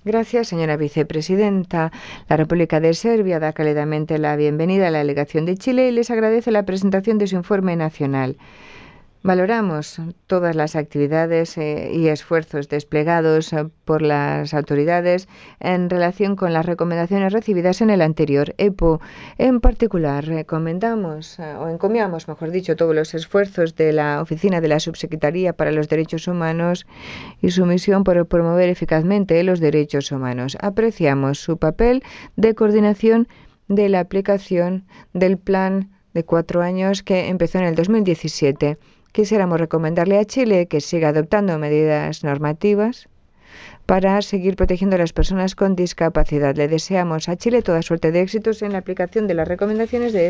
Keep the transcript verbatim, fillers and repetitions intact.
Gracias, señora vicepresidenta. La República de Serbia da cálidamente la bienvenida a la delegación de Chile y les agradece la presentación de su informe nacional. Valoramos todas las actividades eh, y esfuerzos desplegados eh, por las autoridades en relación con las recomendaciones recibidas en el anterior E P O. En particular, recomendamos eh, o encomiamos, mejor dicho, todos los esfuerzos de la Oficina de la Subsecretaría para los Derechos Humanos y su misión por promover eficazmente los derechos humanos. Apreciamos su papel de coordinación de la aplicación del plan de cuatro años que empezó en el dos mil diecisiete. Quisiéramos recomendarle a Chile que siga adoptando medidas normativas para seguir protegiendo a las personas con discapacidad. Le deseamos a Chile toda suerte de éxitos en la aplicación de las recomendaciones de